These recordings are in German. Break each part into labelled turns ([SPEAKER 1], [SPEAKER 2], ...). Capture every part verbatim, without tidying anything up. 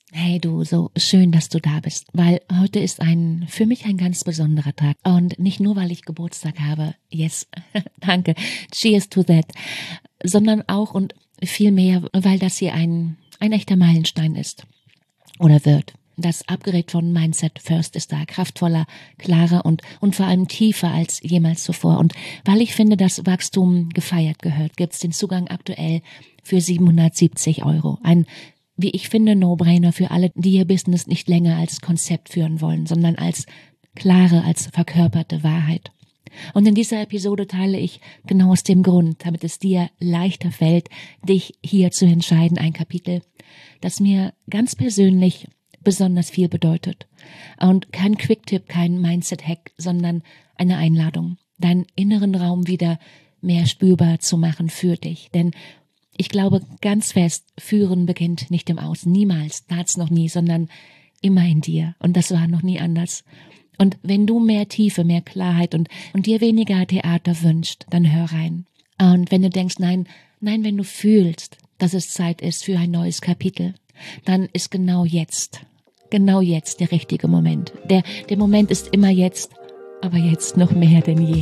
[SPEAKER 1] Hey du, so schön, dass du da bist, weil heute ist ein für mich ein ganz besonderer Tag und nicht nur, weil ich Geburtstag habe, yes, danke, cheers to that, sondern auch und viel mehr, weil das hier ein, ein echter Meilenstein ist oder wird. Das Upgrade von Mindset First ist da kraftvoller, klarer und, und vor allem tiefer als jemals zuvor. Und weil ich finde, dass Wachstum gefeiert gehört, gibt es den Zugang aktuell für siebenhundertsiebzig Euro. Ein, wie ich finde, No-Brainer für alle, die ihr Business nicht länger als Konzept führen wollen, sondern als klare, als verkörperte Wahrheit. Und in dieser Episode teile ich genau aus dem Grund, damit es dir leichter fällt, dich hier zu entscheiden, ein Kapitel, das mir ganz persönlich besonders viel bedeutet. Und kein Quick-Tipp, kein Mindset-Hack, sondern eine Einladung, deinen inneren Raum wieder mehr spürbar zu machen für dich. Denn ich glaube ganz fest, Führen beginnt nicht im Außen, niemals, tat's noch nie, sondern immer in dir. Und das war noch nie anders. Und wenn du mehr Tiefe, mehr Klarheit und, und dir weniger Theater wünschst, dann hör rein. Und wenn du denkst, nein, nein, wenn du fühlst, dass es Zeit ist für ein neues Kapitel, dann ist genau jetzt, genau jetzt der richtige Moment. Der, der Moment ist immer jetzt, aber jetzt noch mehr denn je.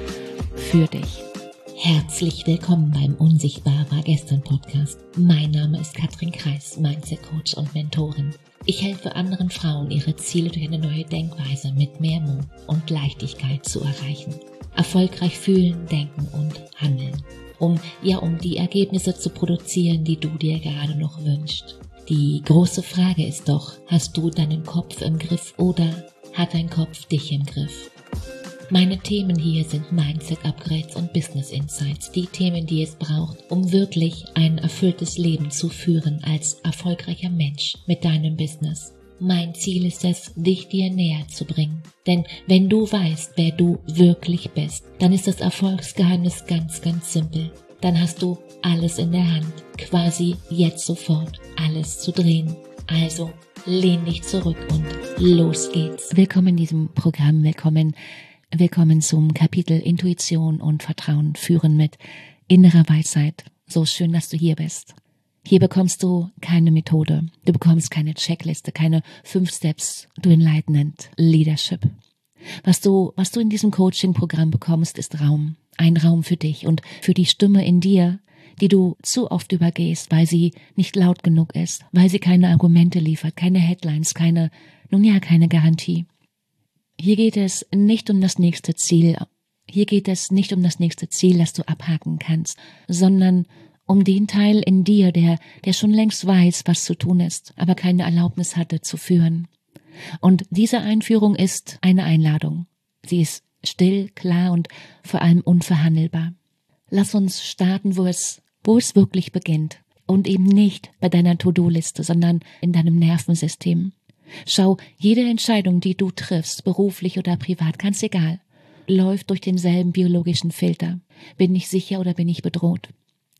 [SPEAKER 1] Für dich.
[SPEAKER 2] Herzlich willkommen beim Unsichtbar war gestern Podcast. Mein Name ist Katrin Kreis, Mindset Coach und Mentorin. Ich helfe anderen Frauen, ihre Ziele durch eine neue Denkweise mit mehr Mut und Leichtigkeit zu erreichen. Erfolgreich fühlen, denken und handeln. Um, ja, um die Ergebnisse zu produzieren, die du dir gerade noch wünschst. Die große Frage ist doch, hast du deinen Kopf im Griff oder hat dein Kopf dich im Griff? Meine Themen hier sind Mindset-Upgrades und Business-Insights, die Themen, die es braucht, um wirklich ein erfülltes Leben zu führen als erfolgreicher Mensch mit deinem Business. Mein Ziel ist es, dich dir näher zu bringen. Denn wenn du weißt, wer du wirklich bist, dann ist das Erfolgsgeheimnis ganz, ganz simpel. Dann hast du alles in der Hand, quasi jetzt sofort alles zu drehen. Also lehn dich zurück und los geht's.
[SPEAKER 1] Willkommen in diesem Programm, willkommen Willkommen zum Kapitel Intuition und Vertrauen führen mit innerer Weisheit. So schön, dass du hier bist. Hier bekommst du keine Methode, du bekommst keine Checkliste, keine fünf Steps to Enlightenment Leadership. Was du, was du in diesem Coaching-Programm bekommst, ist Raum. Ein Raum für dich und für die Stimme in dir, die du zu oft übergehst, weil sie nicht laut genug ist, weil sie keine Argumente liefert, keine Headlines, keine, nun ja, keine Garantie. Hier geht es nicht um das nächste Ziel, hier geht es nicht um das nächste Ziel, das du abhaken kannst, sondern um den Teil in dir, der, der schon längst weiß, was zu tun ist, aber keine Erlaubnis hatte zu führen. Und diese Einführung ist eine Einladung. Sie ist still, klar und vor allem unverhandelbar. Lass uns starten, wo es, wo es wirklich beginnt und eben nicht bei deiner To-Do-Liste, sondern in deinem Nervensystem. Schau, jede Entscheidung, die du triffst, beruflich oder privat, ganz egal, läuft durch denselben biologischen Filter. Bin ich sicher oder bin ich bedroht?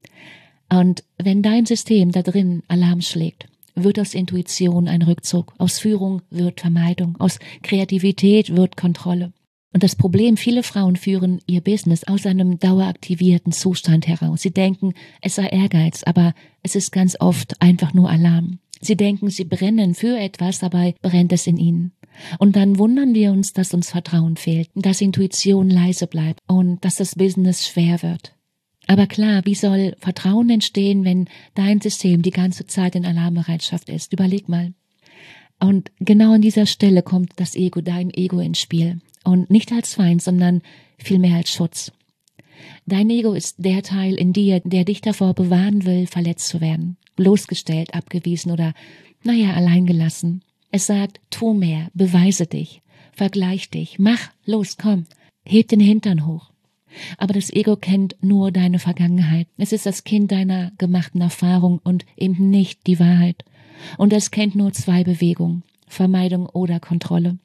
[SPEAKER 1] Und wenn dein System da drin Alarm schlägt, wird aus Intuition ein Rückzug, aus Führung wird Vermeidung, aus Kreativität wird Kontrolle. Und das Problem, viele Frauen führen ihr Business aus einem daueraktivierten Zustand heraus. Sie denken, es sei Ehrgeiz, aber es ist ganz oft einfach nur Alarm. Sie denken, sie brennen für etwas, dabei brennt es in ihnen. Und dann wundern wir uns, dass uns Vertrauen fehlt, dass Intuition leise bleibt und dass das Business schwer wird. Aber klar, wie soll Vertrauen entstehen, wenn dein System die ganze Zeit in Alarmbereitschaft ist? Überleg mal. Und genau an dieser Stelle kommt das Ego, dein Ego ins Spiel. Und nicht als Feind, sondern vielmehr als Schutz. Dein Ego ist der Teil in dir, der dich davor bewahren will, verletzt zu werden, bloßgestellt, abgewiesen oder, naja, alleingelassen. Es sagt, tu mehr, beweise dich, vergleich dich, mach, los, komm, heb den Hintern hoch. Aber das Ego kennt nur deine Vergangenheit. Es ist das Kind deiner gemachten Erfahrung und eben nicht die Wahrheit. Und es kennt nur zwei Bewegungen, Vermeidung oder Kontrolle.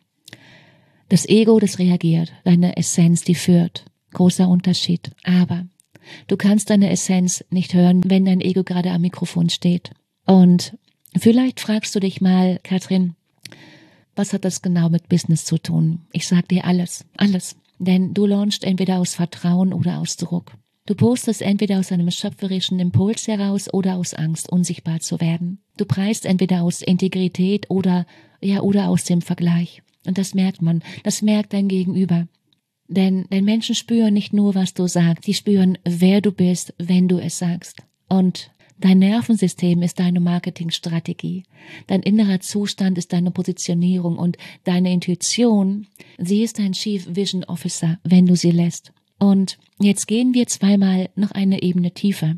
[SPEAKER 1] Das Ego, das reagiert, deine Essenz, die führt. Großer Unterschied. Aber du kannst deine Essenz nicht hören, wenn dein Ego gerade am Mikrofon steht. Und vielleicht fragst du dich mal, Katrin, was hat das genau mit Business zu tun? Ich sag dir alles, alles. Denn du launchst entweder aus Vertrauen oder aus Druck. Du postest entweder aus einem schöpferischen Impuls heraus oder aus Angst, unsichtbar zu werden. Du preist entweder aus Integrität oder, ja, oder aus dem Vergleich. Und das merkt man, das merkt dein Gegenüber. Denn, denn Menschen spüren nicht nur, was du sagst, sie spüren, wer du bist, wenn du es sagst. Und dein Nervensystem ist deine Marketingstrategie. Dein innerer Zustand ist deine Positionierung und deine Intuition, sie ist dein Chief Vision Officer, wenn du sie lässt. Und jetzt gehen wir zweimal noch eine Ebene tiefer.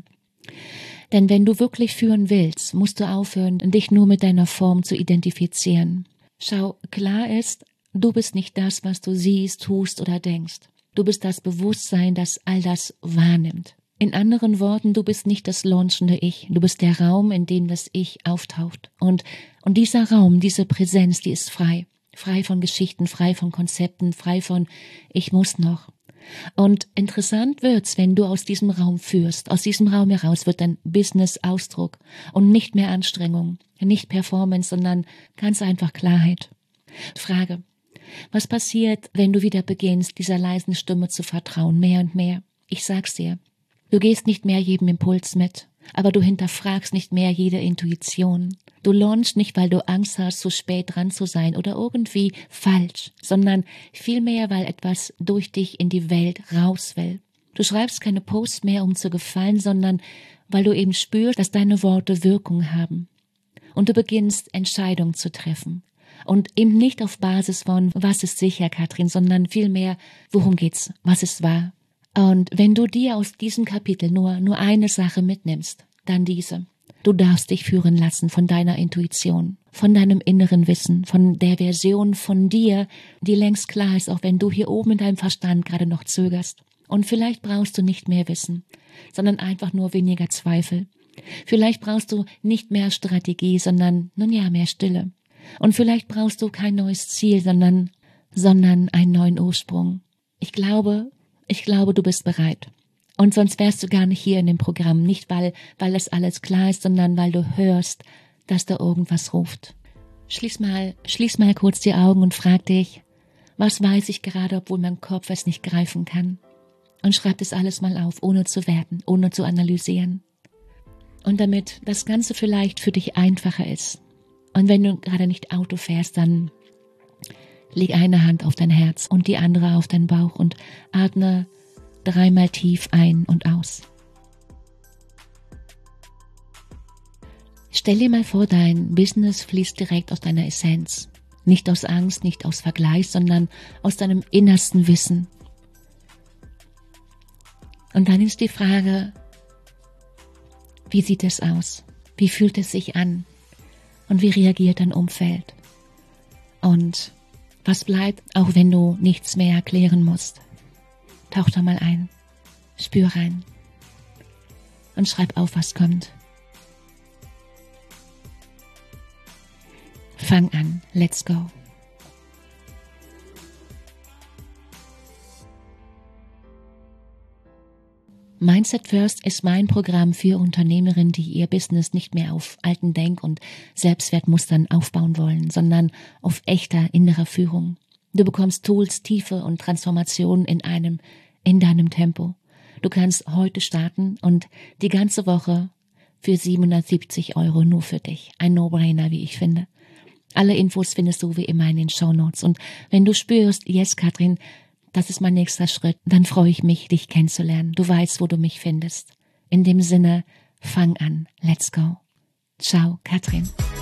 [SPEAKER 1] Denn wenn du wirklich führen willst, musst du aufhören, dich nur mit deiner Form zu identifizieren. Schau, klar ist, du bist nicht das, was du siehst, tust oder denkst. Du bist das Bewusstsein, das all das wahrnimmt. In anderen Worten, du bist nicht das launchende Ich. Du bist der Raum, in dem das Ich auftaucht. Und, und dieser Raum, diese Präsenz, die ist frei. Frei von Geschichten, frei von Konzepten, frei von ich muss noch. Und interessant wird's, wenn du aus diesem Raum führst. Aus diesem Raum heraus wird dein Business Ausdruck und nicht mehr Anstrengung, nicht Performance, sondern ganz einfach Klarheit. Frage: Was passiert, wenn du wieder beginnst, dieser leisen Stimme zu vertrauen, mehr und mehr? Ich sag's dir. Du gehst nicht mehr jedem Impuls mit, aber du hinterfragst nicht mehr jede Intuition. Du launchst nicht, weil du Angst hast, zu spät dran zu sein oder irgendwie falsch, sondern vielmehr, weil etwas durch dich in die Welt raus will. Du schreibst keine Posts mehr, um zu gefallen, sondern weil du eben spürst, dass deine Worte Wirkung haben. Und du beginnst, Entscheidungen zu treffen. Und eben nicht auf Basis von, was ist sicher, Katrin, sondern vielmehr, worum geht's, was ist wahr. Und wenn du dir aus diesem Kapitel nur, nur eine Sache mitnimmst, dann diese. Du darfst dich führen lassen von deiner Intuition, von deinem inneren Wissen, von der Version von dir, die längst klar ist, auch wenn du hier oben in deinem Verstand gerade noch zögerst. Und vielleicht brauchst du nicht mehr Wissen, sondern einfach nur weniger Zweifel. Vielleicht brauchst du nicht mehr Strategie, sondern, nun ja, mehr Stille. Und vielleicht brauchst du kein neues Ziel, sondern, sondern einen neuen Ursprung. Ich glaube, ich glaube, du bist bereit. Und sonst wärst du gar nicht hier in dem Programm. Nicht, weil, weil das alles klar ist, sondern weil du hörst, dass da irgendwas ruft. Schließ mal, schließ mal kurz die Augen und frag dich, was weiß ich gerade, obwohl mein Kopf es nicht greifen kann? Und schreib das alles mal auf, ohne zu werten, ohne zu analysieren. Und damit das Ganze vielleicht für dich einfacher ist. Und wenn du gerade nicht Auto fährst, dann leg eine Hand auf dein Herz und die andere auf deinen Bauch und atme dreimal tief ein und aus. Stell dir mal vor, dein Business fließt direkt aus deiner Essenz. Nicht aus Angst, nicht aus Vergleich, sondern aus deinem innersten Wissen. Und dann ist die Frage, wie sieht es aus? Wie fühlt es sich an? Und wie reagiert dein Umfeld? Und was bleibt, auch wenn du nichts mehr erklären musst? Tauch da mal ein, spür rein und schreib auf, was kommt. Fang an, let's go. Mindset First ist mein Programm für Unternehmerinnen, die ihr Business nicht mehr auf alten Denk- und Selbstwertmustern aufbauen wollen, sondern auf echter innerer Führung. Du bekommst Tools, Tiefe und Transformation in einem, in deinem Tempo. Du kannst heute starten und die ganze Woche für siebenhundertsiebzig Euro nur für dich. Ein No-Brainer, wie ich finde. Alle Infos findest du wie immer in den Shownotes. Und wenn du spürst, yes, Katrin, das ist mein nächster Schritt, dann freue ich mich, dich kennenzulernen. Du weißt, wo du mich findest. In dem Sinne, fang an. Let's go. Ciao, Katrin.